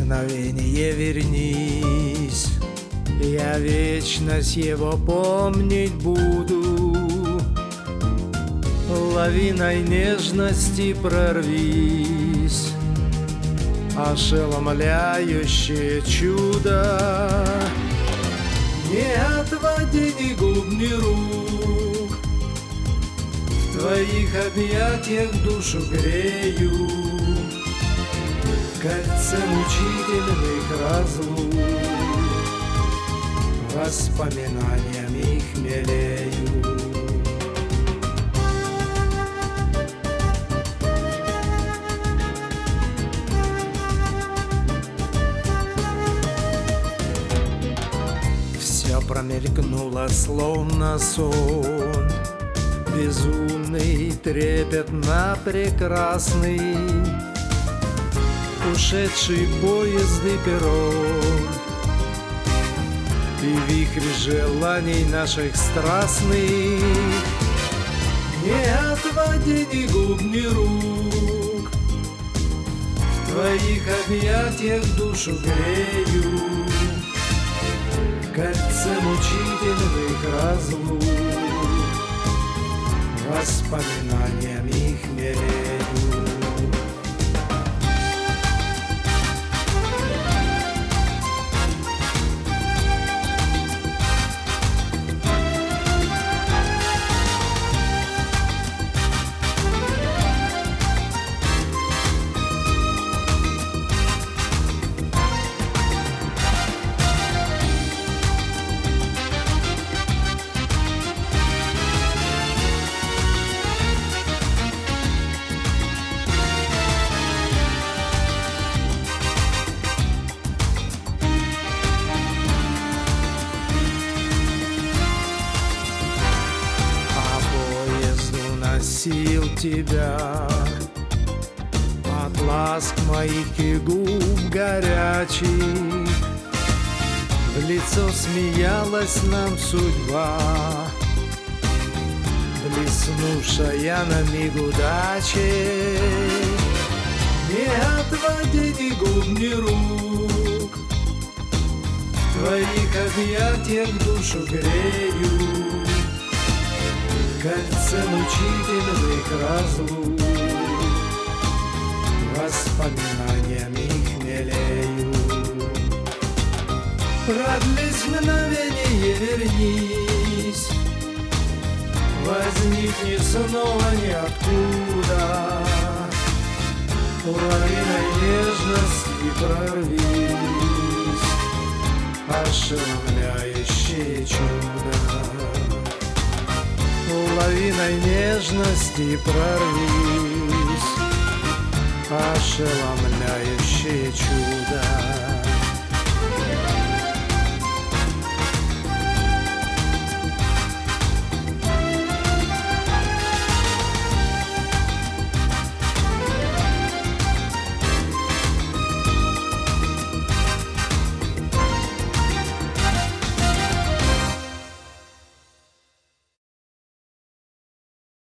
мгновение вернись, я вечность его помнить буду. Лавиной нежности прорвись, ошеломляющее чудо. Не отводи ни губ, ни рук, в твоих объятиях душу грею, в кольце мучительных разлук, воспоминаниями хмелею. Все промелькнуло, словно сон, безумный, трепетно прекрасный, ушедший поезд и перрон, и вихрь желаний наших страстных. Не отводи ни губ, ни рук, в твоих объятиях душу грею, в кольце мучительных разлук, воспоминаниями хмелею. Носил тебя от ласк моих и губ горячих, в лицо смеялась нам судьба, блеснувшая на миг удачи. Не отводи ни губ, ни рук, в твоих объятиях душу грею, в кольце мучительных разлук, воспоминаниями хмелею. Продлись мгновенье, вернись, возникни снова ниоткуда, лавиной нежности прорвись, ошеломляющее чудо. Лавиной нежности прорвись, ошеломляющее чудо.